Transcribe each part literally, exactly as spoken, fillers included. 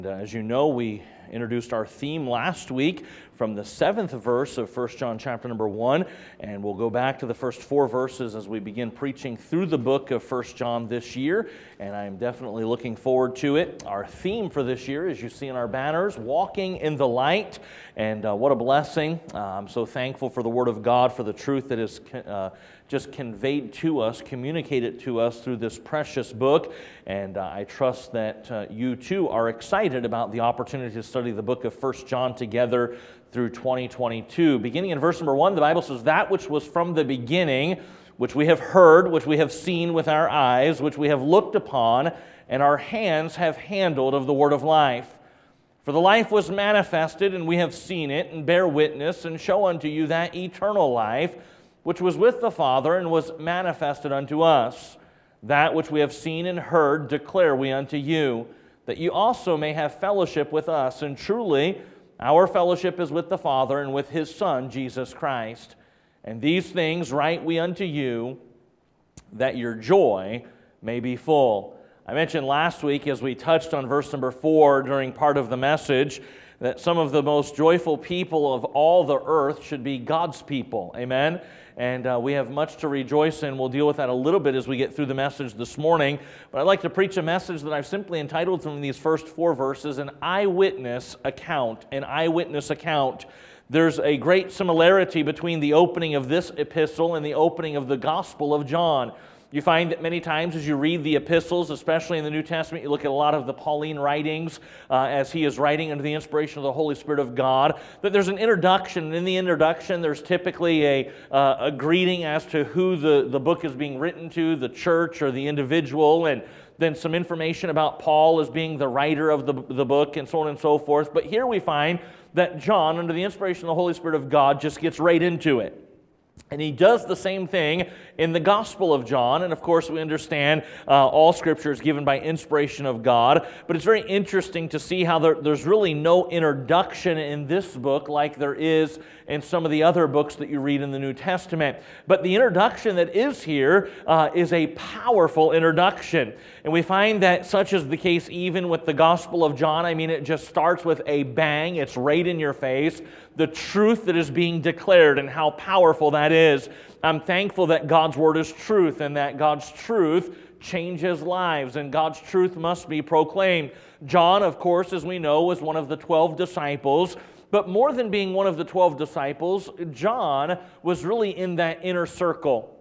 Uh, As you know, we introduced our theme last week from the seventh verse of First John chapter number one, and we'll go back to the first four verses as we begin preaching through the book of First John this year, and I am definitely looking forward to it. Our theme for this year, as you see in our banners, Walking in the Light, and uh, what a blessing. Uh, I'm so thankful for the Word of God, for the truth that is uh, just conveyed to us, communicated to us through this precious book, and uh, I trust that uh, you too are excited about the opportunity to study the book of First John together through twenty twenty-two. Beginning in verse number one, the Bible says, "That which was from the beginning, which we have heard, which we have seen with our eyes, which we have looked upon, and our hands have handled of the word of life. For the life was manifested, and we have seen it, and bear witness, and show unto you that eternal life, which was with the Father, and was manifested unto us. That which we have seen and heard declare we unto you, that you also may have fellowship with us. And truly, our fellowship is with the Father and with His Son, Jesus Christ. And these things write we unto you, that your joy may be full." I mentioned last week, as we touched on verse number four during part of the message, that some of the most joyful people of all the earth should be God's people. Amen? And uh, we have much to rejoice in. We'll deal with that a little bit as we get through the message this morning. But I'd like to preach a message that I've simply entitled from these first four verses, An Eyewitness Account. An Eyewitness Account. There's a great similarity between the opening of this epistle and the opening of the Gospel of John. You find that many times as you read the epistles, especially in the New Testament, you look at a lot of the Pauline writings uh, as he is writing under the inspiration of the Holy Spirit of God, that there's an introduction. And in the introduction, there's typically a, uh, a greeting as to who the, the book is being written to, the church or the individual, and then some information about Paul as being the writer of the, the book, and so on and so forth. But here we find that John, under the inspiration of the Holy Spirit of God, just gets right into it. And he does the same thing in the Gospel of John. And of course, we understand uh, all Scripture is given by inspiration of God. But it's very interesting to see how there, there's really no introduction in this book like there is in some of the other books that you read in the New Testament. But the introduction that is here uh, is a powerful introduction. And we find that such is the case even with the Gospel of John. I mean, it just starts with a bang. It's right in your face. The truth that is being declared and how powerful that is. I'm thankful that God's Word is truth and that God's truth changes lives and God's truth must be proclaimed. John, of course, as we know, was one of the twelve disciples. But more than being one of the twelve disciples, John was really in that inner circle.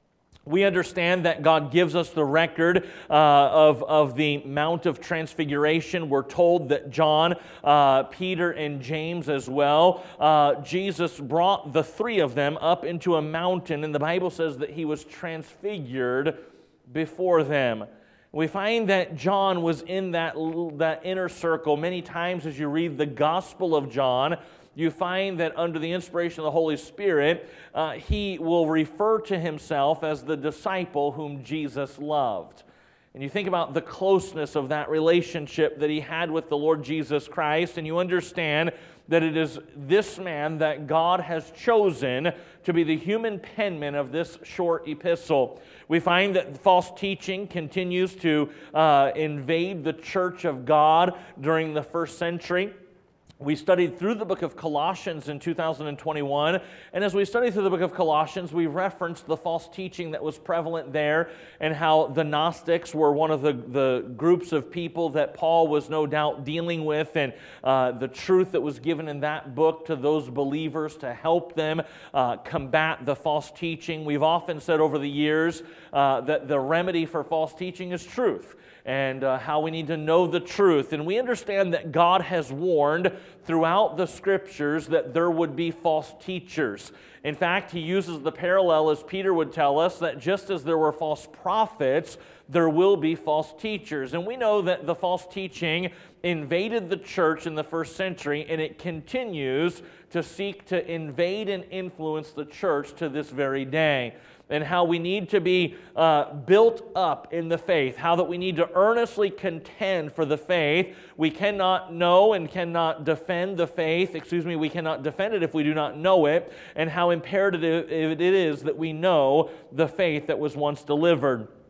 We understand that God gives us the record uh, of, of the Mount of Transfiguration. We're told that John, uh, Peter, and James as well, uh, Jesus brought the three of them up into a mountain, and the Bible says that he was transfigured before them. We find that John was in that, that inner circle. Many times as you read the Gospel of John, you find that under the inspiration of the Holy Spirit, uh, he will refer to himself as the disciple whom Jesus loved. And you think about the closeness of that relationship that he had with the Lord Jesus Christ, and you understand that it is this man that God has chosen to be the human penman of this short epistle. We find that false teaching continues to uh, invade the church of God during the first century. We studied through the book of Colossians in two thousand twenty-one, and as we studied through the book of Colossians, we referenced the false teaching that was prevalent there and how the Gnostics were one of the, the groups of people that Paul was no doubt dealing with, and uh, the truth that was given in that book to those believers to help them uh, combat the false teaching. We've often said over the years uh, that the remedy for false teaching is truth, and uh, how we need to know the truth. And we understand that God has warned throughout the Scriptures that there would be false teachers. In fact, he uses the parallel, as Peter would tell us, that just as there were false prophets, there will be false teachers. And we know that the false teaching invaded the church in the first century, and it continues to seek to invade and influence the church to this very day. And how we need to be uh, built up in the faith, how that we need to earnestly contend for the faith. We cannot know and cannot defend the faith, excuse me, we cannot defend it if we do not know it, and how imperative it is that we know the faith that was once delivered.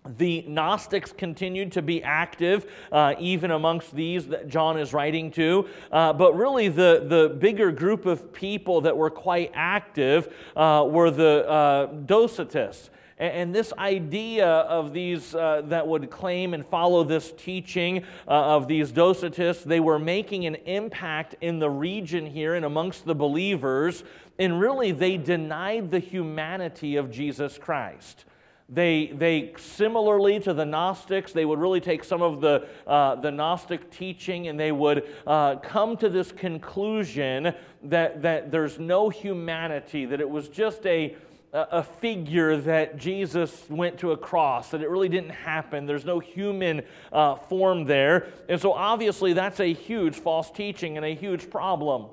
The Gnostics continued to be active, uh, even amongst these that John is writing to. Uh, but really, the, the bigger group of people that were quite active uh, were the uh, Docetists. And, and this idea of these uh, that would claim and follow this teaching uh, of these Docetists, they were making an impact in the region here and amongst the believers. And really, they denied the humanity of Jesus Christ. They, they similarly to the Gnostics, they would really take some of the, uh, the Gnostic teaching and they would uh, come to this conclusion that, that there's no humanity, that it was just a, a figure that Jesus went to a cross, that it really didn't happen. There's no human uh, form there. And so obviously that's a huge false teaching and a huge problem.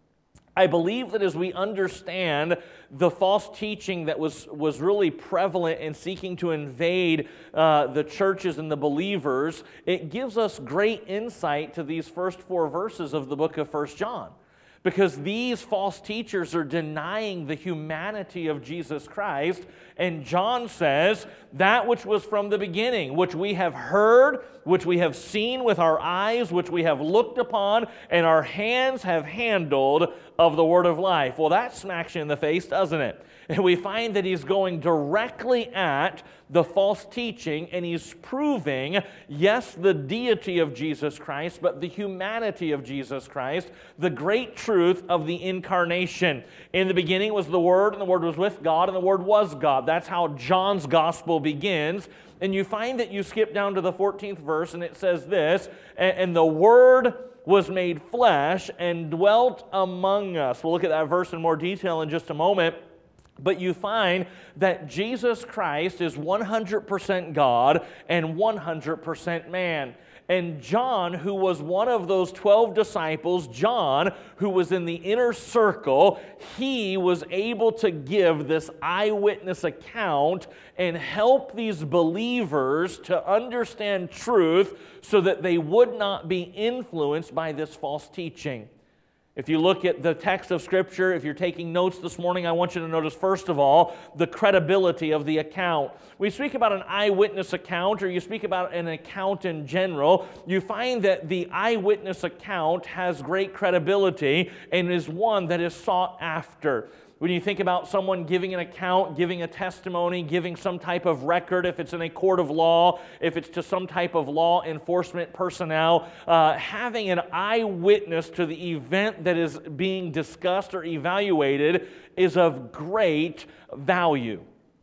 I believe that as we understand the false teaching that was, was really prevalent in seeking to invade uh, the churches and the believers, it gives us great insight to these first four verses of the book of First John. Because these false teachers are denying the humanity of Jesus Christ. And John says, that which was from the beginning, which we have heard, which we have seen with our eyes, which we have looked upon, and our hands have handled of the word of life. Well, that smacks you in the face, doesn't it? And we find that he's going directly at the false teaching, and he's proving, yes, the deity of Jesus Christ, but the humanity of Jesus Christ, the great truth of the incarnation. In the beginning was the Word, and the Word was with God, and the Word was God. That's how John's gospel begins. And you find that you skip down to the fourteenth verse, and it says this, and the Word was made flesh and dwelt among us. We'll look at that verse in more detail in just a moment. But you find that Jesus Christ is one hundred percent God and one hundred percent man. And John, who was one of those twelve disciples, John, who was in the inner circle, he was able to give this eyewitness account and help these believers to understand truth so that they would not be influenced by this false teaching. If you look at the text of Scripture, if you're taking notes this morning, I want you to notice, first of all, the credibility of the account. We speak about an eyewitness account, or you speak about an account in general, you find that the eyewitness account has great credibility and is one that is sought after. When you think about someone giving an account, giving a testimony, giving some type of record, if it's in a court of law, if it's to some type of law enforcement personnel, uh, having an eyewitness to the event that is being discussed or evaluated is of great value.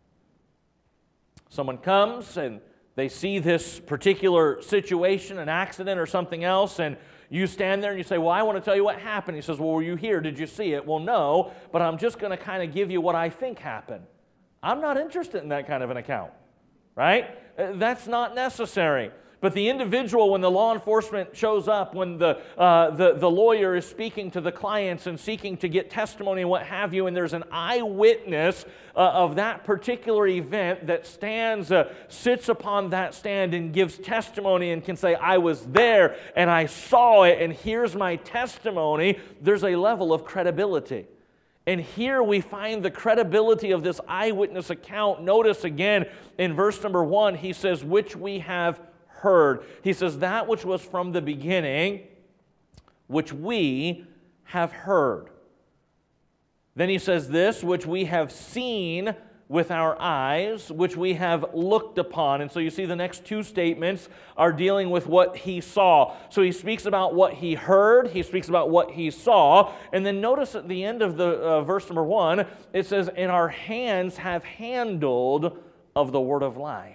Someone comes and they see this particular situation, an accident or something else, and you stand there and you say, well, I want to tell you what happened. He says, well, were you here? Did you see it? Well, no, but I'm just going to kind of give you what I think happened. I'm not interested in that kind of an account, right? That's not necessary. But the individual, when the law enforcement shows up, when the, uh, the, the lawyer is speaking to the clients and seeking to get testimony and what have you, and there's an eyewitness uh, of that particular event that stands, uh, sits upon that stand and gives testimony and can say, I was there and I saw it and here's my testimony, there's a level of credibility. And here we find the credibility of this eyewitness account. Notice again in verse number one, he says, which we have heard. He says, that which was from the beginning, which we have heard. Then he says this, which we have seen with our eyes, which we have looked upon. And so you see the next two statements are dealing with what he saw. So he speaks about what he heard, he speaks about what he saw, and then notice at the end of the uh, verse number one, it says, and our hands have handled of the word of life.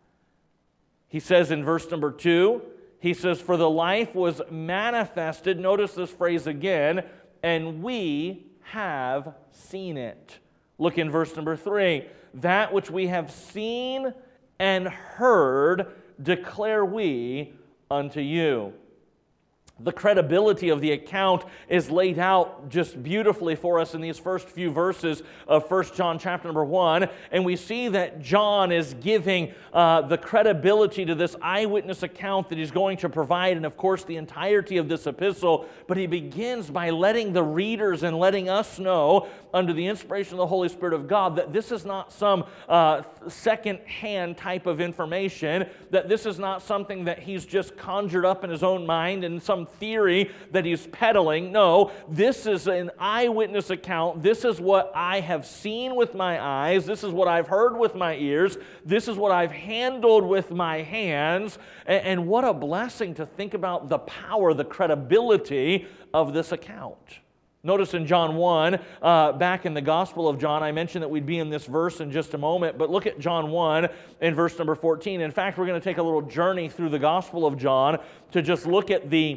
He says in verse number two, he says, for the life was manifested, notice this phrase again, and we have seen it. Look in verse number three, that which we have seen and heard declare we unto you. The credibility of the account is laid out just beautifully for us in these first few verses of First John chapter number one. And we see that John is giving uh, the credibility to this eyewitness account that he's going to provide, and of course the entirety of this epistle. But he begins by letting the readers and letting us know, under the inspiration of the Holy Spirit of God, that this is not some uh, second-hand type of information, that this is not something that he's just conjured up in his own mind and some theory that he's peddling. No, this is an eyewitness account. This is what I have seen with my eyes. This is what I've heard with my ears. This is what I've handled with my hands. And, and what a blessing to think about the power, the credibility of this account. Notice in John one, uh, back in the Gospel of John, I mentioned that we'd be in this verse in just a moment, but look at John one in verse number fourteen. In fact, we're going to take a little journey through the Gospel of John to just look at the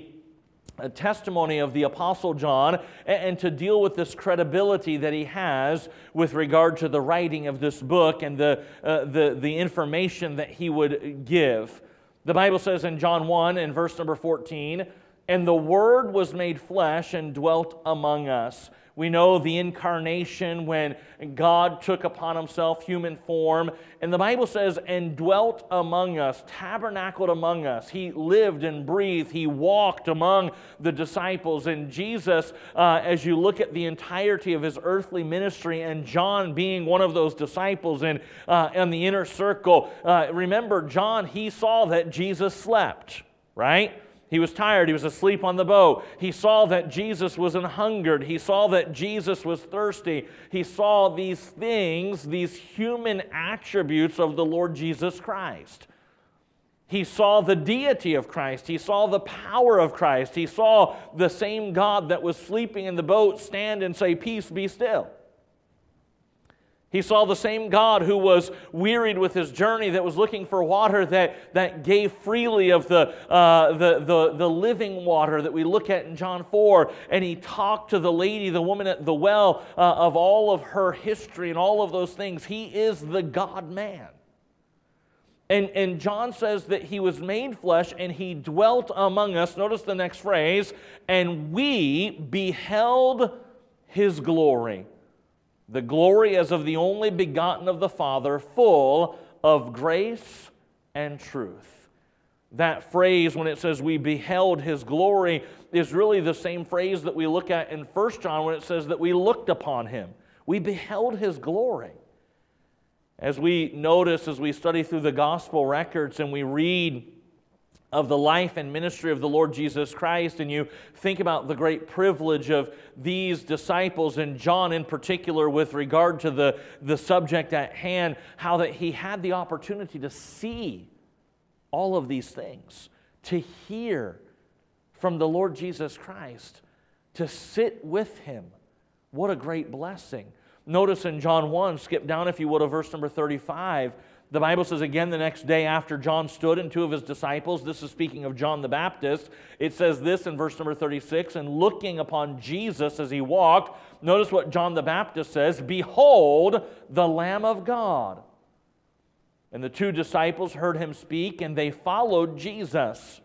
a testimony of the Apostle John, and, and to deal with this credibility that he has with regard to the writing of this book and the, uh, the, the information that he would give. The Bible says in John one, in verse number fourteen, "And the Word was made flesh and dwelt among us." We know the incarnation when God took upon himself human form. And the Bible says, and dwelt among us, tabernacled among us. He lived and breathed. He walked among the disciples. And Jesus, uh, as you look at the entirety of his earthly ministry, and John being one of those disciples in, uh, in the inner circle, uh, remember, John, he saw that Jesus slept, right? He was tired. He was asleep on the boat. He saw that Jesus was an hungered. He saw that Jesus was thirsty. He saw these things, these human attributes of the Lord Jesus Christ. He saw the deity of Christ. He saw the power of Christ. He saw the same God that was sleeping in the boat stand and say, "Peace, be still." He saw the same God who was wearied with his journey, that was looking for water, that, that gave freely of the, uh, the, the, the living water that we look at in John four. And he talked to the lady, the woman at the well, uh, of all of her history and all of those things. He is the God-man. And, and John says that he was made flesh and he dwelt among us. Notice the next phrase, "and we beheld his glory. The glory as of the only begotten of the Father, full of grace and truth." That phrase, when it says we beheld his glory, is really the same phrase that we look at in First John when it says that we looked upon him. We beheld his glory. As we notice, as we study through the gospel records and we read of the life and ministry of the Lord Jesus Christ, and you think about the great privilege of these disciples, and John in particular with regard to the, the subject at hand, how that he had the opportunity to see all of these things, to hear from the Lord Jesus Christ, to sit with him. What a great blessing. Notice in John one, skip down if you would to verse number thirty-five, the Bible says again the next day after John stood and two of his disciples, this is speaking of John the Baptist, it says this in verse number thirty-six, "and looking upon Jesus as he walked," notice what John the Baptist says, "Behold the Lamb of God." And the two disciples heard him speak, and they followed Jesus.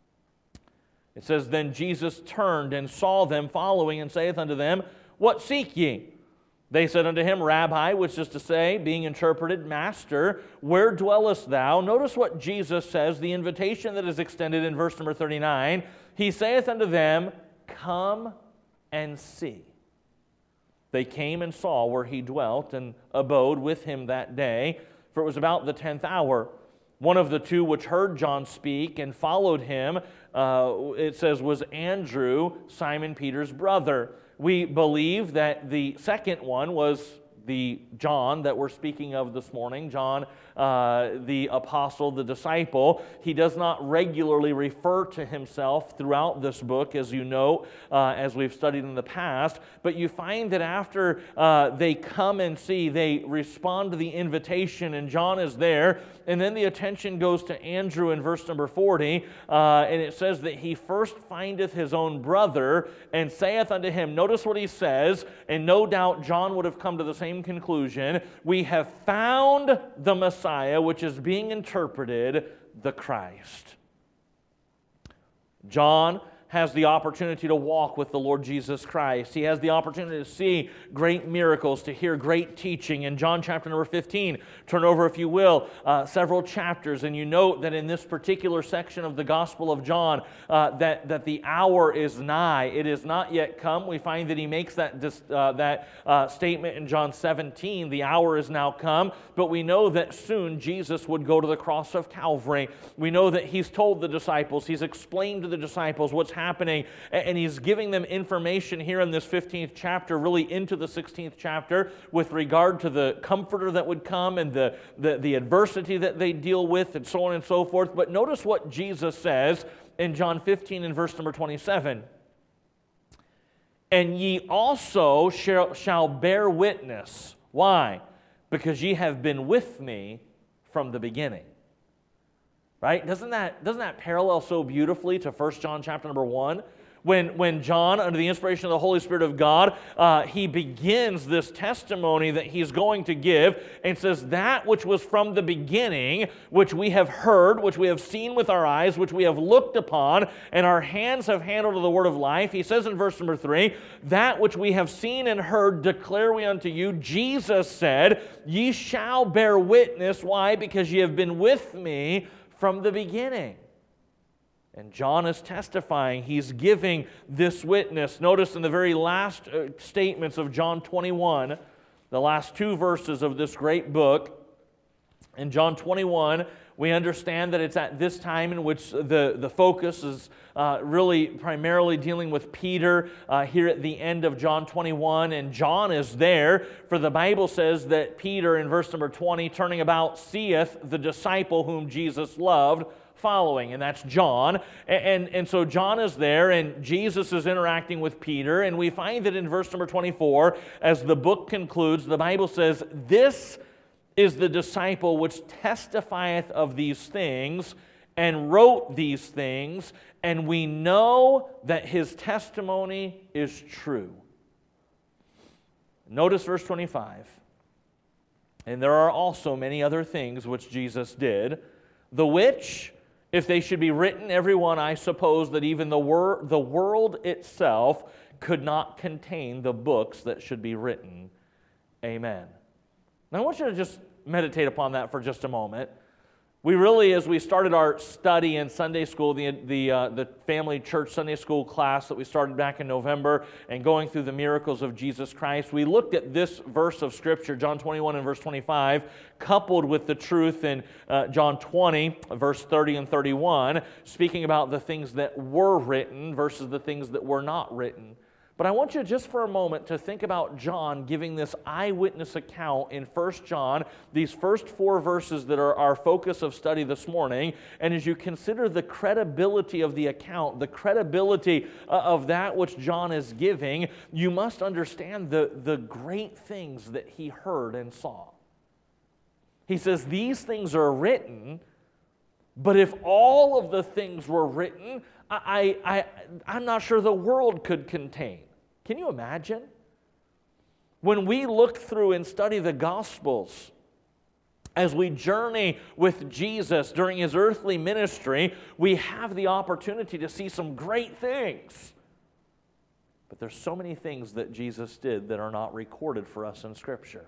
It says, "Then Jesus turned and saw them following, and saith unto them, What seek ye? They said unto him, Rabbi," which is to say, being interpreted, Master, "where dwellest thou?" Notice what Jesus says, the invitation that is extended in verse number thirty-nine. He saith unto them, "Come and see." They came and saw where he dwelt, and abode with him that day, for it was about the tenth hour. One of the two which heard John speak and followed him, uh, it says, was Andrew, Simon Peter's brother. We believe that the second one was the John that we're speaking of this morning, John, uh, the apostle, the disciple. He does not regularly refer to himself throughout this book, as you know, uh, as we've studied in the past. But you find that after uh, they come and see, they respond to the invitation, and John is there. And then the attention goes to Andrew in verse number forty, uh, and it says that he first findeth his own brother and saith unto him, notice what he says, and no doubt John would have come to the same conclusion, "We have found the Messiah," which is being interpreted, the Christ. John has the opportunity to walk with the Lord Jesus Christ. He has the opportunity to see great miracles, to hear great teaching. In John chapter number fifteen, turn over if you will, uh, several chapters, and you note that in this particular section of the Gospel of John, uh, that, that the hour is nigh. It is not yet come. We find that he makes that, uh, that uh, statement in John seventeen, the hour is now come, but we know that soon Jesus would go to the cross of Calvary. We know that he's told the disciples, he's explained to the disciples what's happening, and he's giving them information here in this fifteenth chapter, really into the sixteenth chapter, with regard to the comforter that would come and the, the, the adversity that they deal with, and so on and so forth. But notice what Jesus says in John fifteen and verse number twenty-seven. And ye also shall, shall bear witness. Why? Because ye have been with me from the beginning. Right? Doesn't that, doesn't that parallel so beautifully to First John chapter number one? When, when John, under the inspiration of the Holy Spirit of God, uh, he begins this testimony that he's going to give and says, that which was from the beginning, which we have heard, which we have seen with our eyes, which we have looked upon, and our hands have handled of the word of life. He says in verse number three, that which we have seen and heard declare we unto you. Jesus said, ye shall bear witness. Why? Because ye have been with me from the beginning. And John is testifying. He's giving this witness. Notice in the very last uh, statements of John twenty-one, the last two verses of this great book, in John twenty-one, we understand that it's at this time in which the, the focus is uh, really primarily dealing with Peter uh, here at the end of John twenty-one, and John is there, for the Bible says that Peter, in verse number twenty, turning about, seeth the disciple whom Jesus loved, following, and that's John. And, and, and so John is there, and Jesus is interacting with Peter, and we find that in verse number twenty-four, as the book concludes, the Bible says, this is the disciple which testifieth of these things, and wrote these things, and we know that his testimony is true. Notice verse twenty-five. And there are also many other things which Jesus did, the which, if they should be written, every one, I suppose that even the, wor- the world itself could not contain the books that should be written. Amen. Now I want you to just meditate upon that for just a moment. We really, as we started our study in Sunday school, the, the, uh, the family church Sunday school class that we started back in November, and going through the miracles of Jesus Christ, we looked at this verse of Scripture, John twenty-one and verse twenty-five, coupled with the truth in uh, John twenty, verse thirty and thirty-one, speaking about the things that were written versus the things that were not written. But I want you just for a moment to think about John giving this eyewitness account in First John, these first four verses that are our focus of study this morning. And as you consider the credibility of the account, the credibility of that which John is giving, you must understand the, the great things that he heard and saw. He says, these things are written, but if all of the things were written, I, I, I'm not sure the world could contain. Can you imagine? When we look through and study the Gospels, as we journey with Jesus during his earthly ministry, we have the opportunity to see some great things. But there's so many things that Jesus did that are not recorded for us in Scripture.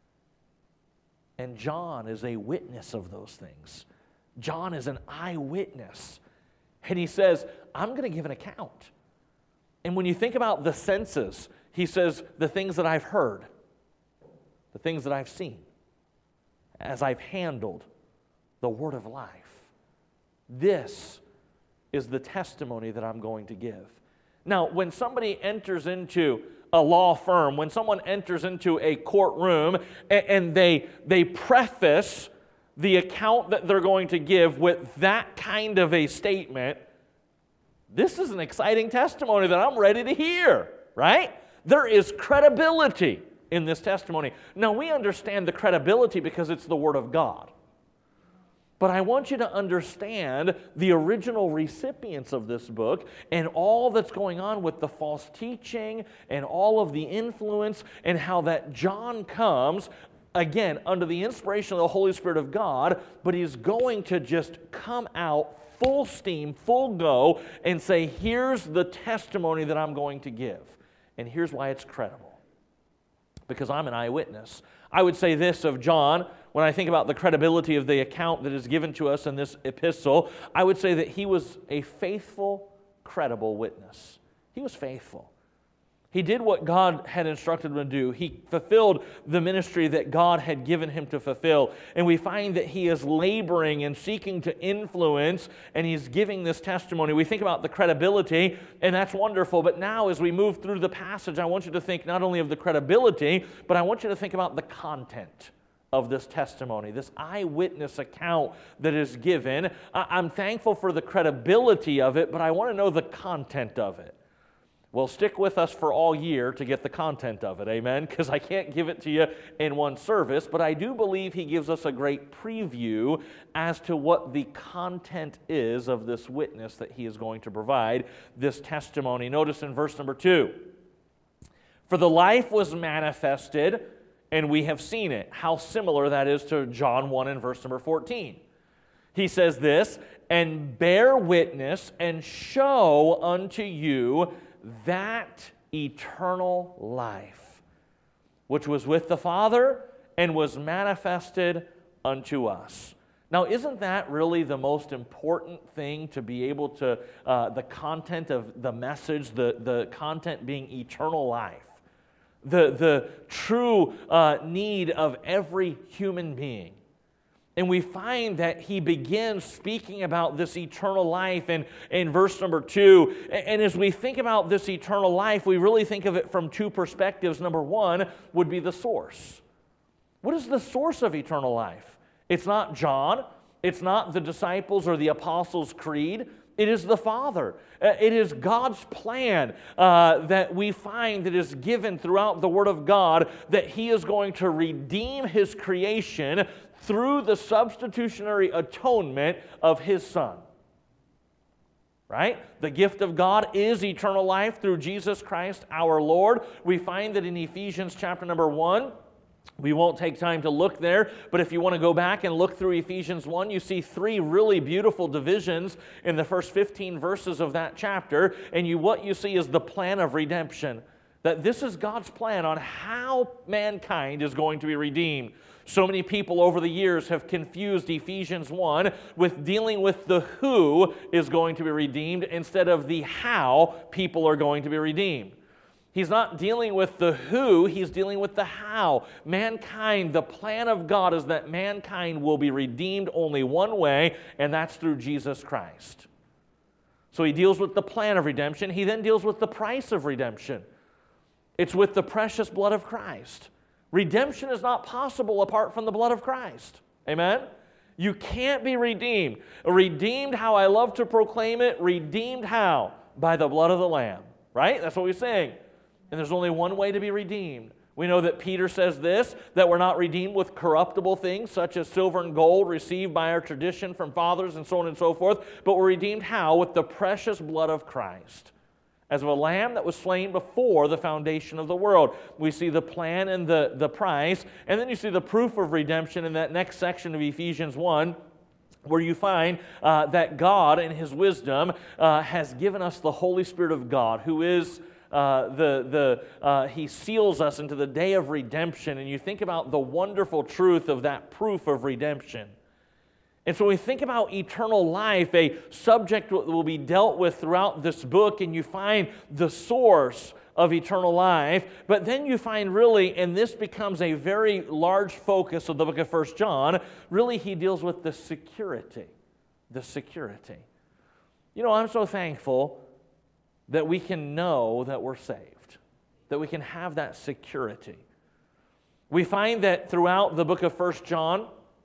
And John is a witness of those things. John is an eyewitness. And he says, I'm going to give an account. And when you think about the senses, he says, the things that I've heard, the things that I've seen, as I've handled the word of life. This is the testimony that I'm going to give. Now, when somebody enters into a law firm, when someone enters into a courtroom and, and they, they preface the account that they're going to give with that kind of a statement, this is an exciting testimony that I'm ready to hear, right? There is credibility in this testimony. Now, we understand the credibility because it's the Word of God. But I want you to understand the original recipients of this book and all that's going on with the false teaching and all of the influence, and how that John comes, again, under the inspiration of the Holy Spirit of God, but he's going to just come out full steam, full go, and say, here's the testimony that I'm going to give. And here's why it's credible. Because I'm an eyewitness. I would say this of John, when I think about the credibility of the account that is given to us in this epistle, I would say that he was a faithful, credible witness. He was faithful. He did what God had instructed him to do. He fulfilled the ministry that God had given him to fulfill. And we find that he is laboring and seeking to influence, and he's giving this testimony. We think about the credibility, and that's wonderful. But now as we move through the passage, I want you to think not only of the credibility, but I want you to think about the content of this testimony, this eyewitness account that is given. I'm thankful for the credibility of it, but I want to know the content of it. Well, stick with us for all year to get the content of it, amen? Because I can't give it to you in one service, but I do believe he gives us a great preview as to what the content is of this witness that he is going to provide, this testimony. Notice in verse number two, for the life was manifested, and we have seen it. How similar that is to John one and verse number fourteen. He says this, and bear witness and show unto you that eternal life, which was with the Father and was manifested unto us. Now, isn't that really the most important thing to be able to, uh, the content of the message, the, the content being eternal life, the, the true uh, need of every human being? And we find that he begins speaking about this eternal life in, in verse number two. And as we think about this eternal life, we really think of it from two perspectives. Number one would be the source. What is the source of eternal life? It's not John. It's not the disciples or the apostles' creed. It is the Father. It is God's plan uh, that we find that is given throughout the Word of God, that he is going to redeem his creation through the substitutionary atonement of his Son. Right? The gift of God is eternal life through Jesus Christ our Lord. We find that in Ephesians chapter number one. We won't take time to look there, but if you want to go back and look through Ephesians one, you see three really beautiful divisions in the first fifteen verses of that chapter, and you what you see is the plan of redemption. That this is God's plan on how mankind is going to be redeemed. So many people over the years have confused Ephesians one with dealing with the who is going to be redeemed instead of the how people are going to be redeemed. He's not dealing with the who, he's dealing with the how. Mankind, the plan of God is that mankind will be redeemed only one way, and that's through Jesus Christ. So he deals with the plan of redemption. He then deals with the price of redemption. It's with the precious blood of Christ. Redemption is not possible apart from the blood of Christ. Amen? You can't be redeemed. Redeemed, how I love to proclaim it, redeemed how? By the blood of the Lamb. Right? That's what we're saying. And there's only one way to be redeemed. We know that Peter says this, that we're not redeemed with corruptible things, such as silver and gold received by our tradition from fathers and so on and so forth, but we're redeemed how? With the precious blood of Christ. As of a lamb that was slain before the foundation of the world. We see the plan and the, the price, and then you see the proof of redemption in that next section of Ephesians one, where you find uh, that God in his wisdom uh, has given us the Holy Spirit of God, who is uh, the, the uh, he seals us into the day of redemption. And you think about the wonderful truth of that proof of redemption. And so when we think about eternal life, a subject that will be dealt with throughout this book, and you find the source of eternal life, but then you find really, and this becomes a very large focus of the book of First John, really he deals with the security, the security. You know, I'm so thankful that we can know that we're saved, that we can have that security. We find that throughout the book of First John,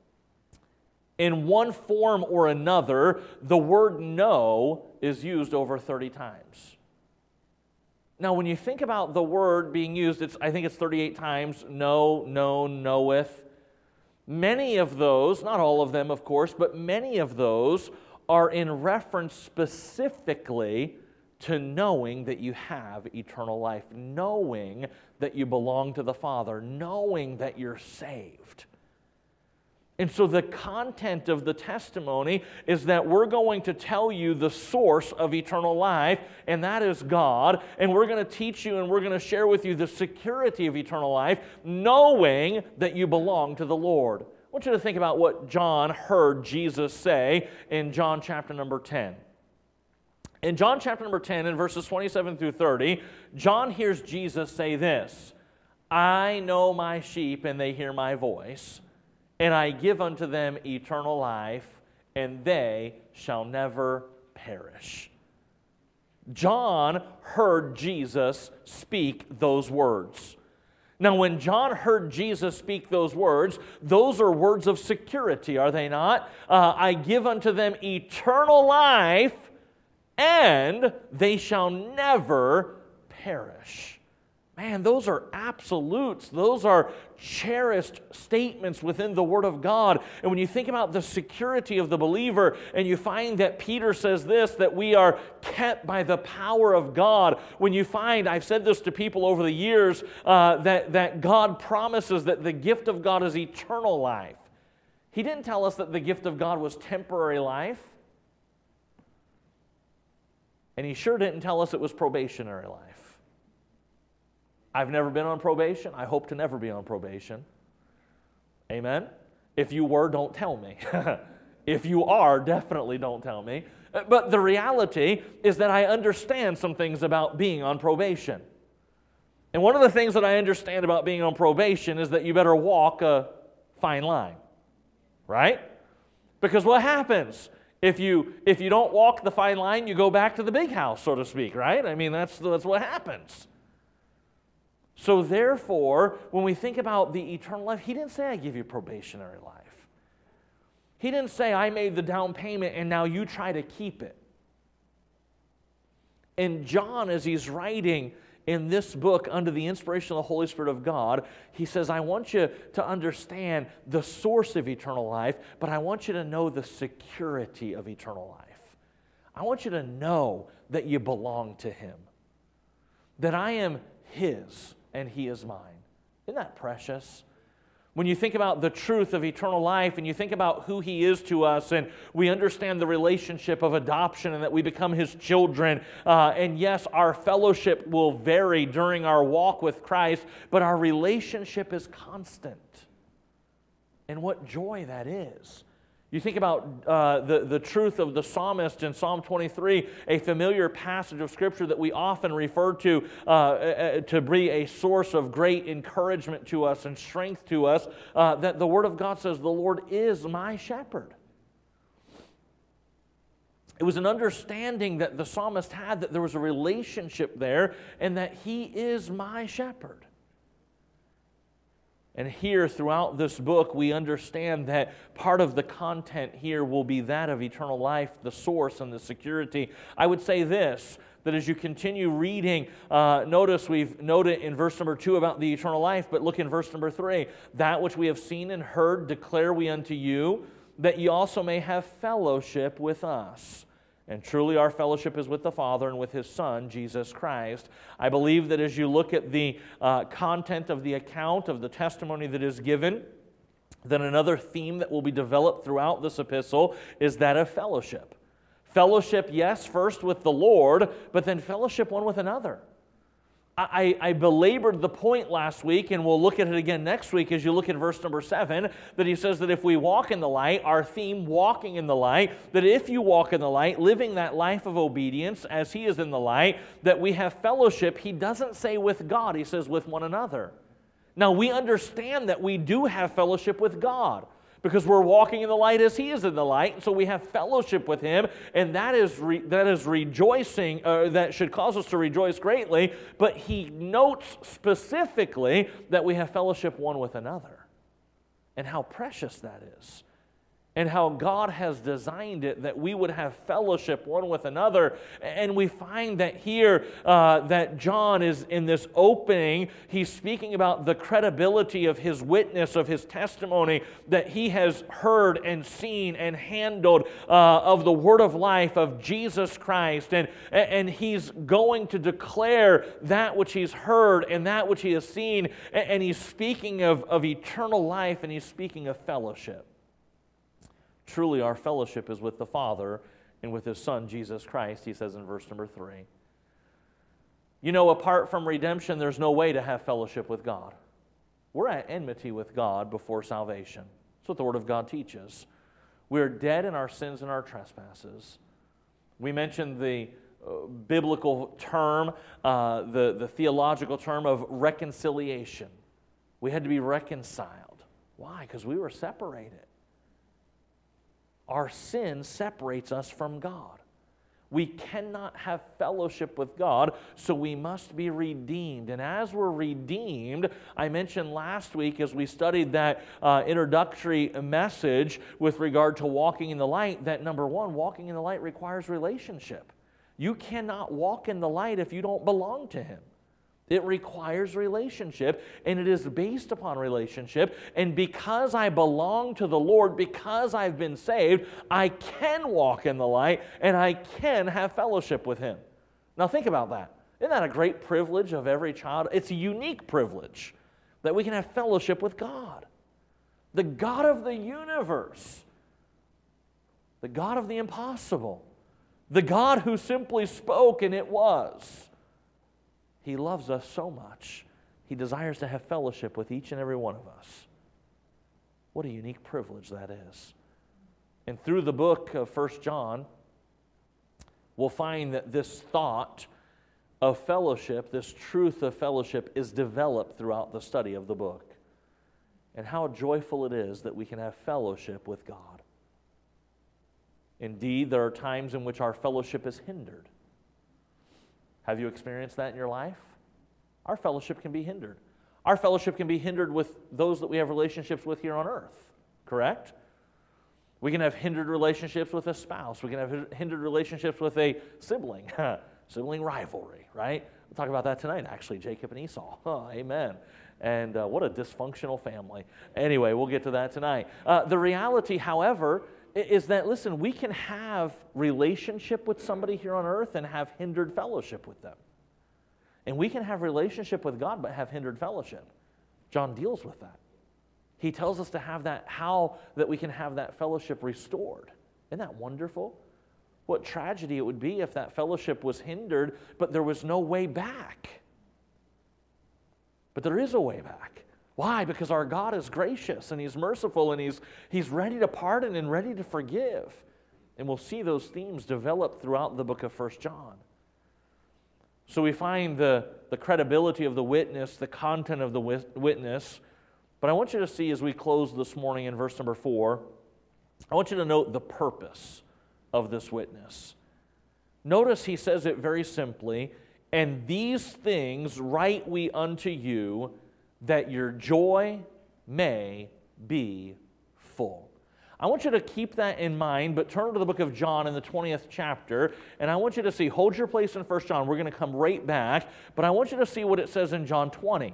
in one form or another, the word know is used over thirty times. Now, when you think about the word being used, it's, I think it's thirty-eight times, know, known, knoweth. Many of those, not all of them, of course, but many of those are in reference specifically to knowing that you have eternal life, knowing that you belong to the Father, knowing that you're saved. And so the content of the testimony is that we're going to tell you the source of eternal life, and that is God. And we're going to teach you and we're going to share with you the security of eternal life, knowing that you belong to the Lord. I want you to think about what John heard Jesus say in John chapter number ten. In John chapter number ten, in verses twenty-seven through thirty, John hears Jesus say this, "I know my sheep, and they hear my voice. And I give unto them eternal life, and they shall never perish." John heard Jesus speak those words. Now, when John heard Jesus speak those words, those are words of security, are they not? Uh, I give unto them eternal life, and they shall never perish. Man, those are absolutes. Those are cherished statements within the Word of God. And when you think about the security of the believer, and you find that Peter says this, that we are kept by the power of God. When you find, I've said this to people over the years, uh, that, that God promises that the gift of God is eternal life. He didn't tell us that the gift of God was temporary life. And He sure didn't tell us it was probationary life. I've never been on probation. I hope to never be on probation. Amen? If you were, don't tell me. If you are, definitely don't tell me. But the reality is that I understand some things about being on probation. And one of the things that I understand about being on probation is that you better walk a fine line. Right? Because what happens? If you, if you don't walk the fine line, you go back to the big house, so to speak, right? I mean, that's, that's what happens. So therefore, when we think about the eternal life, He didn't say, I give you probationary life. He didn't say, I made the down payment and now you try to keep it. And John, as he's writing in this book under the inspiration of the Holy Spirit of God, he says, I want you to understand the source of eternal life, but I want you to know the security of eternal life. I want you to know that you belong to Him, that I am His and He is mine. Isn't that precious? When you think about the truth of eternal life and you think about who He is to us, and we understand the relationship of adoption and that we become His children, uh, and yes, our fellowship will vary during our walk with Christ, but our relationship is constant. And what joy that is. You think about uh, the, the truth of the psalmist in Psalm twenty-three, a familiar passage of Scripture that we often refer to uh, to be a source of great encouragement to us and strength to us, uh, that the Word of God says, the Lord is my shepherd. It was an understanding that the psalmist had that there was a relationship there and that He is my shepherd. And here, throughout this book, we understand that part of the content here will be that of eternal life, the source and the security. I would say this, that as you continue reading, uh, notice we've noted in verse number two about the eternal life, but look in verse number three. That which we have seen and heard declare we unto you, that ye also may have fellowship with us. And truly our fellowship is with the Father and with His Son, Jesus Christ. I believe that as you look at the uh, content of the account of the testimony that is given, then another theme that will be developed throughout this epistle is that of fellowship. Fellowship, yes, first with the Lord, but then fellowship one with another. I, I belabored the point last week, and we'll look at it again next week as you look at verse number seven, that he says that if we walk in the light, our theme, walking in the light, that if you walk in the light, living that life of obedience as He is in the light, that we have fellowship. He doesn't say with God, He says with one another. Now, we understand that we do have fellowship with God, because we're walking in the light as He is in the light, and so we have fellowship with Him, and that is re, that is rejoicing, uh, that should cause us to rejoice greatly, but He notes specifically that we have fellowship one with another, and how precious that is, and how God has designed it that we would have fellowship one with another. And we find that here, uh, that John is in this opening, he's speaking about the credibility of his witness, of his testimony that he has heard and seen and handled uh, of the Word of life of Jesus Christ. And, and he's going to declare that which he's heard and that which he has seen. And he's speaking of, of eternal life, and he's speaking of fellowship. Truly our fellowship is with the Father and with His Son, Jesus Christ, he says in verse number three. You know, apart from redemption, there's no way to have fellowship with God. We're at enmity with God before salvation. That's what the Word of God teaches. We're dead in our sins and our trespasses. We mentioned the uh, biblical term, uh, the, the theological term of reconciliation. We had to be reconciled. Why? Because we were separated. Our sin separates us from God. We cannot have fellowship with God, so we must be redeemed. And as we're redeemed, I mentioned last week as we studied that uh, introductory message with regard to walking in the light, that number one, walking in the light requires relationship. You cannot walk in the light if you don't belong to Him. It requires relationship, and it is based upon relationship. And because I belong to the Lord, because I've been saved, I can walk in the light, and I can have fellowship with Him. Now think about that. Isn't that a great privilege of every child? It's a unique privilege that we can have fellowship with God. The God of the universe. The God of the impossible. The God who simply spoke and it was. He loves us so much. He desires to have fellowship with each and every one of us. What a unique privilege that is. And through the book of First John, we'll find that this thought of fellowship, this truth of fellowship, is developed throughout the study of the book. And how joyful it is that we can have fellowship with God. Indeed, there are times in which our fellowship is hindered. Have you experienced that in your life? Our fellowship can be hindered. Our fellowship can be hindered with those that we have relationships with here on earth, correct? We can have hindered relationships with a spouse. We can have hindered relationships with a sibling, sibling rivalry, right? We'll talk about that tonight, actually, Jacob and Esau. Oh, amen. And uh, what a dysfunctional family. Anyway, we'll get to that tonight. Uh, the reality, however, is that, listen, we can have relationship with somebody here on earth and have hindered fellowship with them. And we can have relationship with God but have hindered fellowship. John deals with that. He tells us to have that, how that we can have that fellowship restored. Isn't that wonderful? What tragedy it would be if that fellowship was hindered, but there was no way back. But there is a way back. Why? Because our God is gracious and He's merciful and He's, He's ready to pardon and ready to forgive. And we'll see those themes develop throughout the book of First John. So we find the, the credibility of the witness, the content of the witness. But I want you to see as we close this morning in verse number four, I want you to note the purpose of this witness. Notice he says it very simply, and these things write we unto you, that your joy may be full. I want you to keep that in mind, but turn to the book of John in the twentieth chapter, and I want you to see, hold your place in First John. We're going to come right back, but I want you to see what it says in John twenty.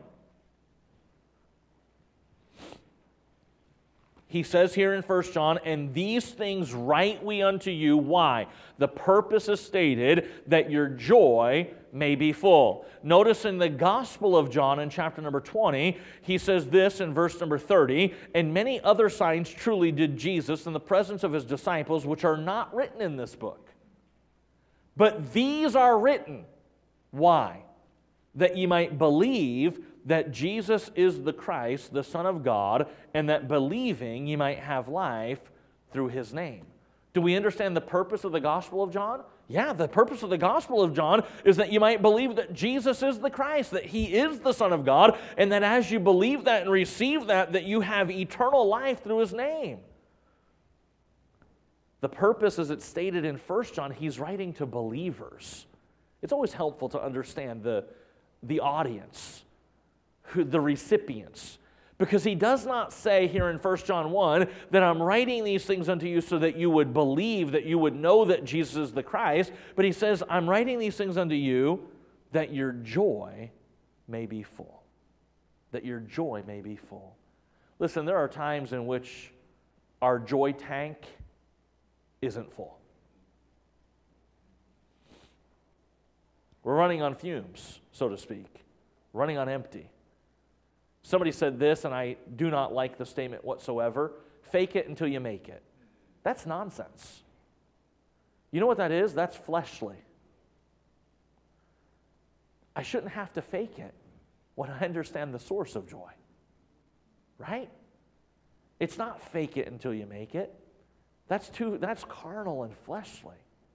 He says here in First John, and these things write we unto you. Why? The purpose is stated that your joy may be full. Notice in the Gospel of John in chapter number twenty, he says this in verse number thirty, and many other signs truly did Jesus in the presence of His disciples, which are not written in this book. But these are written. Why? That ye might believe that Jesus is the Christ, the Son of God, and that believing ye might have life through His name. Do we understand the purpose of the Gospel of John? Yeah, the purpose of the Gospel of John is that you might believe that Jesus is the Christ, that He is the Son of God, and that as you believe that and receive that, that you have eternal life through His name. The purpose, as it's stated in First John, he's writing to believers. It's always helpful to understand the, the audience, who, the recipients. Because he does not say here in First John one that I'm writing these things unto you so that you would believe, that you would know that Jesus is the Christ, but he says, I'm writing these things unto you that your joy may be full. That your joy may be full. Listen, there are times in which our joy tank isn't full. We're running on fumes, so to speak, running on empty. Somebody said this, and I do not like the statement whatsoever. Fake it until you make it. That's nonsense. You know what that is? That's fleshly. I shouldn't have to fake it when I understand the source of joy. Right? It's not fake it until you make it. That's too, that's carnal and fleshly.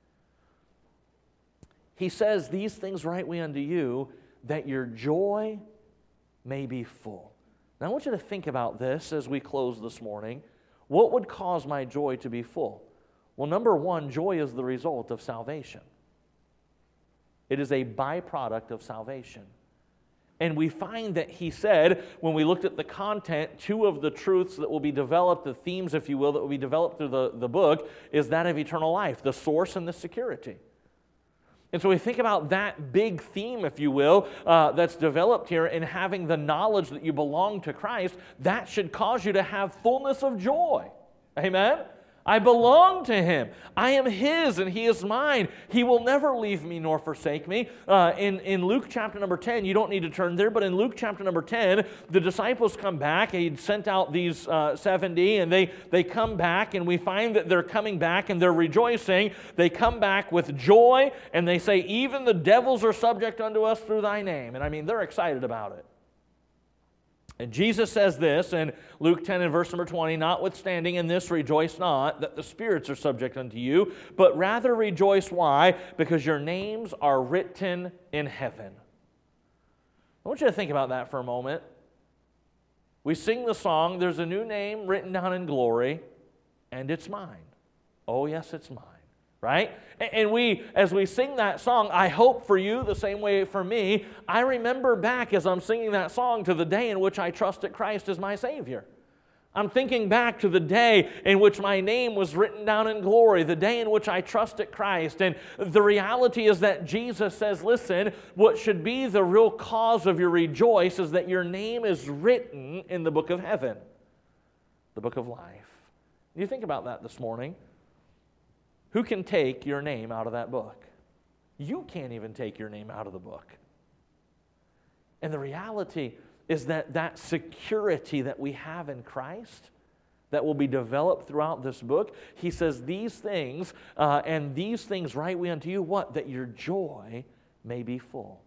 He says, these things write we unto you, that your joy may be full. Now I want you to think about this as we close this morning. What would cause my joy to be full? Well, number one, joy is the result of salvation. It is a byproduct of salvation. And we find that he said, when we looked at the content, two of the truths that will be developed, the themes, if you will, that will be developed through the, the book, is that of eternal life, the source and the security. And so we think about that big theme, if you will, uh, that's developed here in having the knowledge that you belong to Christ. That should cause you to have fullness of joy. Amen? I belong to Him. I am His and He is mine. He will never leave me nor forsake me. Uh, in, in Luke chapter number ten, you don't need to turn there, but in Luke chapter number ten, the disciples come back. He'd sent out these uh, seventy, and they, they come back, and we find that they're coming back, and they're rejoicing. They come back with joy, and they say, even the devils are subject unto us through Thy name. And I mean, they're excited about it. And Jesus says this in Luke ten and verse number twenty, notwithstanding in this rejoice not that the spirits are subject unto you, but rather rejoice. Why? Because your names are written in heaven. I want you to think about that for a moment. We sing the song, there's a new name written down in glory, and it's mine. Oh yes, it's mine. Right? And we, as we sing that song, I hope for you the same way for me, I remember back as I'm singing that song to the day in which I trusted Christ as my Savior. I'm thinking back to the day in which my name was written down in glory, the day in which I trusted Christ. And the reality is that Jesus says, listen, what should be the real cause of your rejoice is that your name is written in the book of heaven, the book of life. You think about that this morning. Who can take your name out of that book? You can't even take your name out of the book. And the reality is that that security that we have in Christ, that will be developed throughout this book, he says these things, uh, and these things write we unto you, what? That your joy may be full.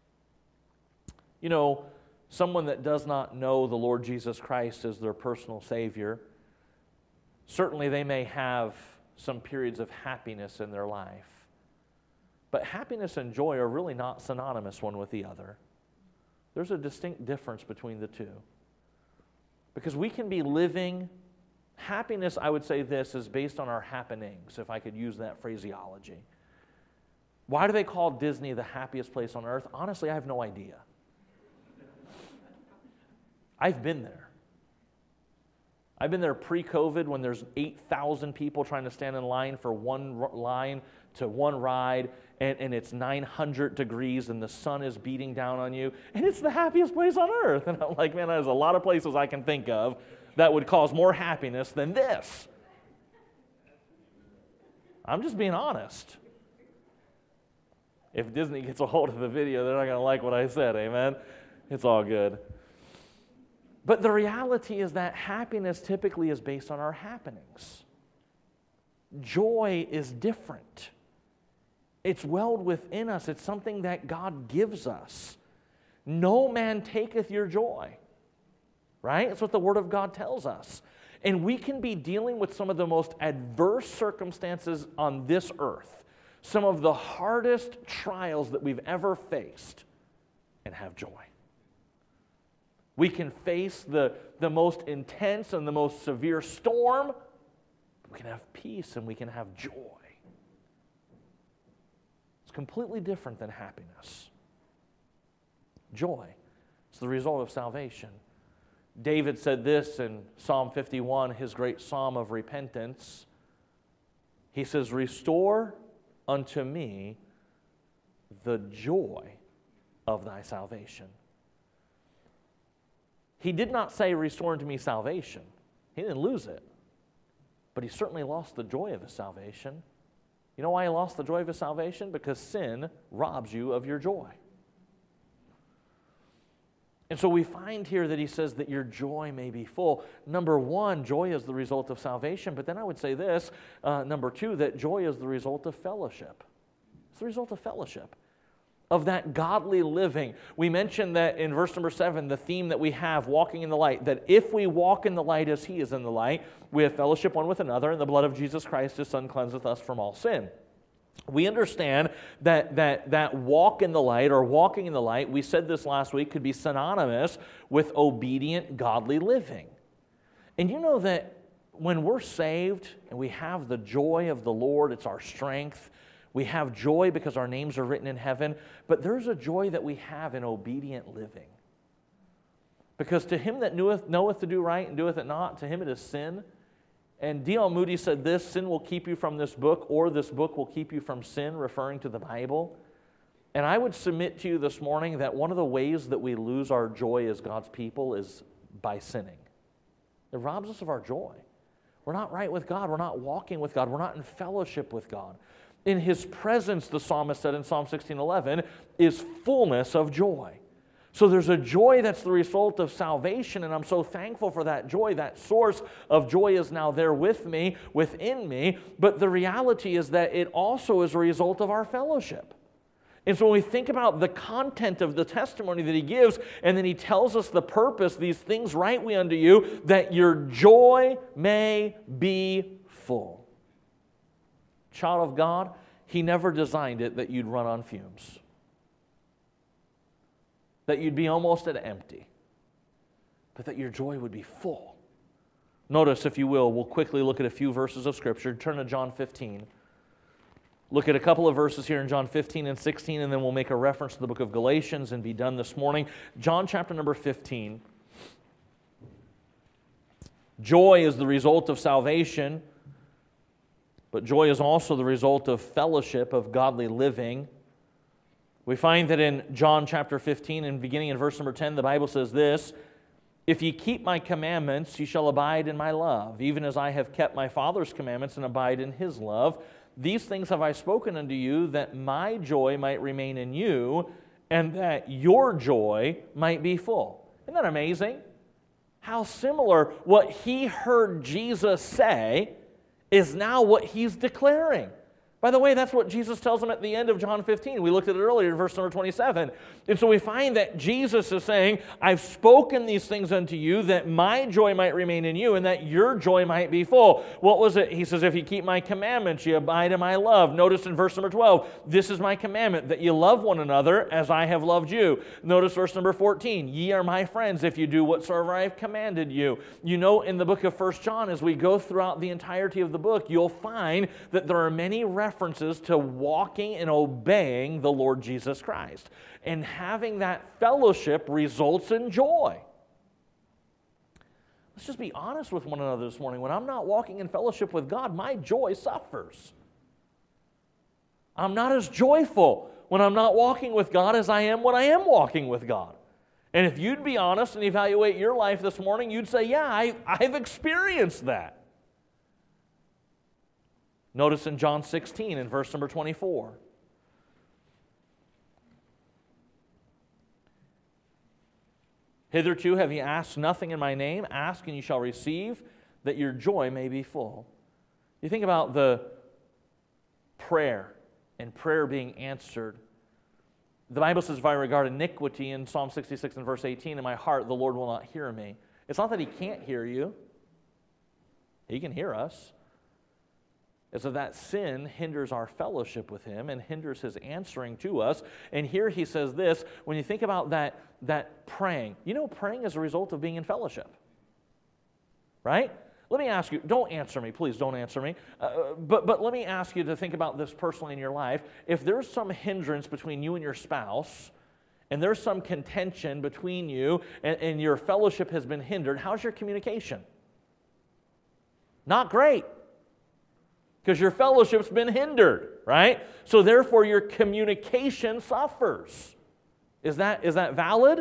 You know, someone that does not know the Lord Jesus Christ as their personal Savior, certainly they may have some periods of happiness in their life. But happiness and joy are really not synonymous one with the other. There's a distinct difference between the two. Because we can be living, happiness, I would say this, is based on our happenings, if I could use that phraseology. Why do they call Disney the happiest place on earth? Honestly, I have no idea. I've been there. I've been there pre-COVID when there's eight thousand people trying to stand in line for one r- line to one ride, and, and it's nine hundred degrees and the sun is beating down on you, and it's the happiest place on earth. And I'm like, man, there's a lot of places I can think of that would cause more happiness than this. I'm just being honest. If Disney gets a hold of the video, they're not going to like what I said, amen? It's all good. But the reality is that happiness typically is based on our happenings. Joy is different. It's welled within us. It's something that God gives us. No man taketh your joy. Right? That's what the Word of God tells us. And we can be dealing with some of the most adverse circumstances on this earth, some of the hardest trials that we've ever faced, and have joy. We can face the, the most intense and the most severe storm. We can have peace and we can have joy. It's completely different than happiness. Joy is the result of salvation. David said this in Psalm fifty-one, his great psalm of repentance. He says, restore unto me the joy of thy salvation. He did not say, restore unto me salvation. He didn't lose it. But he certainly lost the joy of his salvation. You know why he lost the joy of his salvation? Because sin robs you of your joy. And so we find here that he says that your joy may be full. Number one, joy is the result of salvation. But then I would say this, uh, number two, that joy is the result of fellowship. It's the result of fellowship, of that godly living. We mentioned that in verse number seven, the theme that we have, walking in the light, that if we walk in the light as he is in the light, we have fellowship one with another, and the blood of Jesus Christ, his Son, cleanseth us from all sin. We understand that, that that walk in the light, or walking in the light, we said this last week, could be synonymous with obedient, godly living. And you know that when we're saved and we have the joy of the Lord, it's our strength. We have joy because our names are written in heaven, but there's a joy that we have in obedient living. Because to him that knoweth, knoweth to do right and doeth it not, to him it is sin. And D L Moody said this, sin will keep you from this book, or this book will keep you from sin, referring to the Bible. And I would submit to you this morning that one of the ways that we lose our joy as God's people is by sinning. It robs us of our joy. We're not right with God. We're not walking with God. We're not in fellowship with God. In his presence, the psalmist said in Psalm sixteen eleven, is fullness of joy. So there's a joy that's the result of salvation, and I'm so thankful for that joy. That source of joy is now there with me, within me, but the reality is that it also is a result of our fellowship. And so when we think about the content of the testimony that he gives, and then he tells us the purpose, these things write we unto you, that your joy may be full. Child of God, he never designed it that you'd run on fumes, that you'd be almost at empty, but that your joy would be full. Notice, if you will, we'll quickly look at a few verses of Scripture. Turn to John fifteen. Look at a couple of verses here in John fifteen and sixteen, and then we'll make a reference to the book of Galatians and be done this morning. John chapter number fifteen. Joy is the result of salvation, but joy is also the result of fellowship, of godly living. We find that in John chapter fifteen, and beginning in verse number ten, the Bible says this, if ye keep my commandments, ye shall abide in my love, even as I have kept my Father's commandments and abide in his love. These things have I spoken unto you, that my joy might remain in you, and that your joy might be full. Isn't that amazing? How similar what he heard Jesus say is now what he's declaring. By the way, that's what Jesus tells him at the end of John fifteen. We looked at it earlier in verse number twenty-seven. And so we find that Jesus is saying, I've spoken these things unto you that my joy might remain in you and that your joy might be full. What was it? He says, if you keep my commandments, you abide in my love. Notice in verse number twelve, this is my commandment, that you love one another as I have loved you. Notice verse number fourteen, ye are my friends if you do whatsoever I have commanded you. You know, in the book of First John, as we go throughout the entirety of the book, you'll find that there are many references to walking and obeying the Lord Jesus Christ. And having that fellowship results in joy. Let's just be honest with one another this morning. When I'm not walking in fellowship with God, my joy suffers. I'm not as joyful when I'm not walking with God as I am when I am walking with God. And if you'd be honest and evaluate your life this morning, you'd say, yeah, I, I've experienced that. Notice in John sixteen, in verse number twenty-four. Hitherto have ye asked nothing in my name. Ask and ye shall receive, that your joy may be full. You think about the prayer and prayer being answered. The Bible says, if I regard iniquity in Psalm sixty-six and verse eighteen, in my heart the Lord will not hear me. It's not that he can't hear you. He can hear us. It's that that sin hinders our fellowship with him and hinders his answering to us. And here he says this, when you think about that, that praying, you know praying is a result of being in fellowship. Right? Let me ask you, don't answer me, please don't answer me, uh, but, but let me ask you to think about this personally in your life. If there's some hindrance between you and your spouse, and there's some contention between you, and, and your fellowship has been hindered, how's your communication? Not great. Because your fellowship's been hindered, right? So therefore your communication suffers. Is that, is that valid?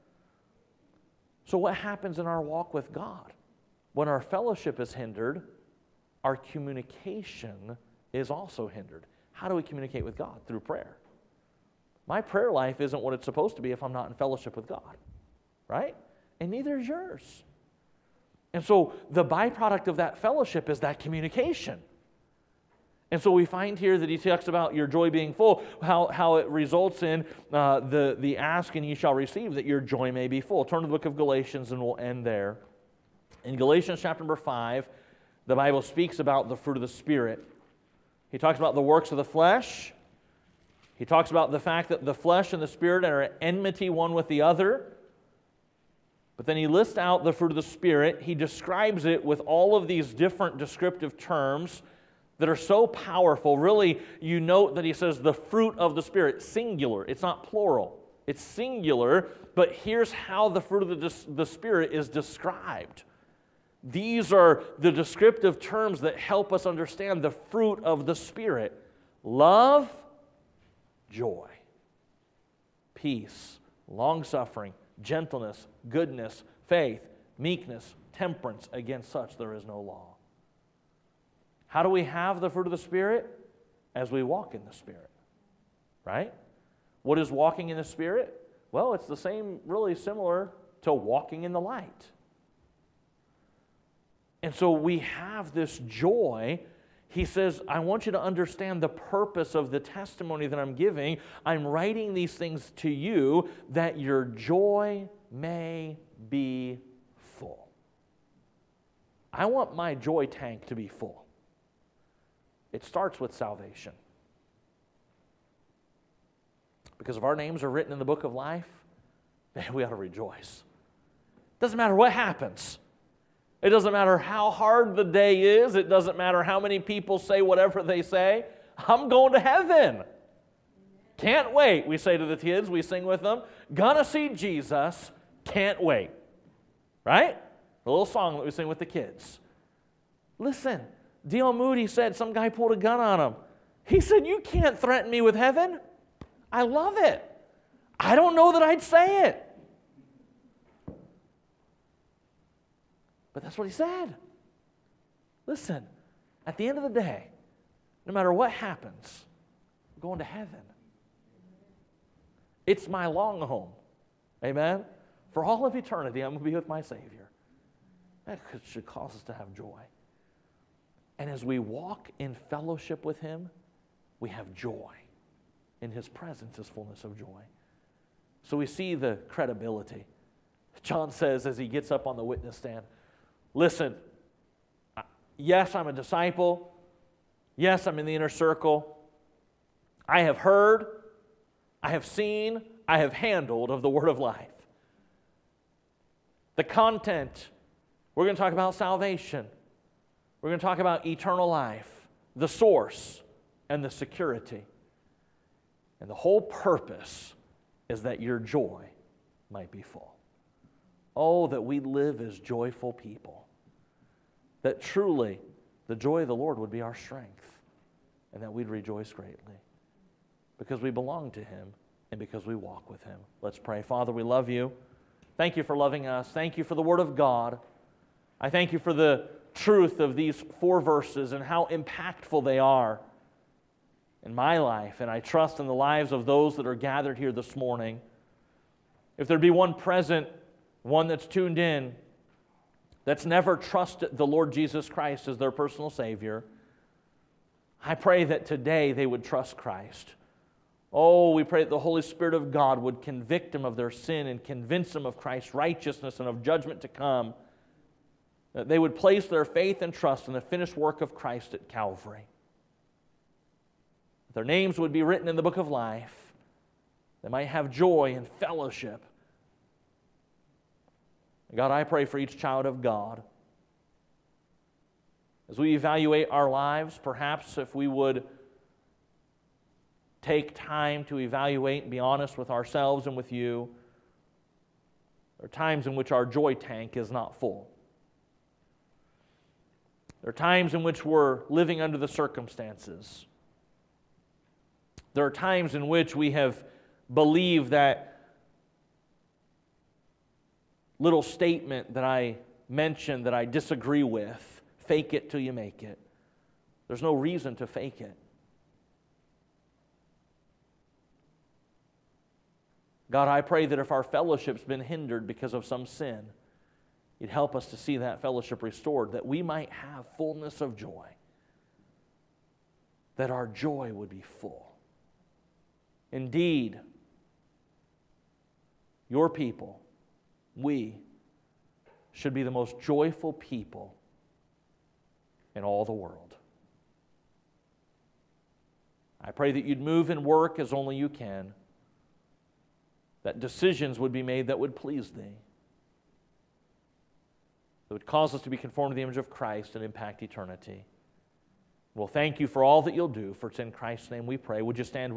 So what happens in our walk with God? When our fellowship is hindered, our communication is also hindered. How do we communicate with God? Through prayer. My prayer life isn't what it's supposed to be if I'm not in fellowship with God. right? And neither is yours. And so the byproduct of that fellowship is that communication. And so we find here that he talks about your joy being full, how, how it results in uh, the, the ask and ye shall receive, that your joy may be full. Turn to the book of Galatians and we'll end there. In Galatians chapter number five, the Bible speaks about the fruit of the Spirit. He talks about the works of the flesh. He talks about the fact that the flesh and the Spirit are at enmity one with the other. But then he lists out the fruit of the Spirit. He describes it with all of these different descriptive terms that are so powerful. Really, you note that he says the fruit of the Spirit, singular. It's not plural. It's singular, but here's how the fruit of the, the Spirit is described. These are the descriptive terms that help us understand the fruit of the Spirit. Love, joy, peace, long-suffering, gentleness, goodness, faith, meekness, temperance. Against such there is no law. How do we have the fruit of the Spirit? As we walk in the Spirit, right? What is walking in the Spirit? Well, it's the same, really similar to walking in the light. And so we have this joy. He says, I want you to understand the purpose of the testimony that I'm giving. I'm writing these things to you that your joy may be full. I want my joy tank to be full. It starts with salvation. Because if our names are written in the book of life, man, we ought to rejoice. Doesn't matter what happens. It doesn't matter how hard the day is. It doesn't matter how many people say whatever they say. I'm going to heaven. Can't wait, we say to the kids. We sing with them. Gonna see Jesus. Can't wait. Right? The little song that we sing with the kids. Listen, D L Moody said some guy pulled a gun on him. He said, you can't threaten me with heaven. I love it. I don't know that I'd say it. But that's what he said. Listen, at the end of the day, no matter what happens, I'm going to heaven. It's my long home. Amen? For all of eternity, I'm going to be with my Savior. That should cause us to have joy. And as we walk in fellowship with Him, we have joy. In His presence is fullness of joy. So we see the credibility. John says as he gets up on the witness stand, listen, yes, I'm a disciple. Yes, I'm in the inner circle. I have heard, I have seen, I have handled of the word of life. The content, we're going to talk about salvation. We're going to talk about eternal life, the source, and the security. And the whole purpose is that your joy might be full. Oh, that we live as joyful people. That truly the joy of the Lord would be our strength. And that we'd rejoice greatly. Because we belong to Him and because we walk with Him. Let's pray. Father, we love You. Thank You for loving us. Thank You for the Word of God. I thank You for the truth of these four verses and how impactful they are in my life. And I trust in the lives of those that are gathered here this morning. If there be one present, one that's tuned in, that's never trusted the Lord Jesus Christ as their personal Savior, I pray that today they would trust Christ. Oh, we pray that the Holy Spirit of God would convict them of their sin and convince them of Christ's righteousness and of judgment to come. That they would place their faith and trust in the finished work of Christ at Calvary. That their names would be written in the book of life. They might have joy and fellowship. God, I pray for each child of God. As we evaluate our lives, perhaps if we would take time to evaluate and be honest with ourselves and with You, there are times in which our joy tank is not full. There are times in which we're living under the circumstances. There are times in which we have believed that little statement that I mentioned that I disagree with, fake it till you make it. There's no reason to fake it. God, I pray that if our fellowship's been hindered because of some sin, You'd help us to see that fellowship restored, that we might have fullness of joy, that our joy would be full. Indeed, Your people, we, should be the most joyful people in all the world. I pray that You'd move and work as only You can, that decisions would be made that would please Thee, that would cause us to be conformed to the image of Christ and impact eternity. Well, thank You for all that You'll do, for it's in Christ's name we pray. Would you stand with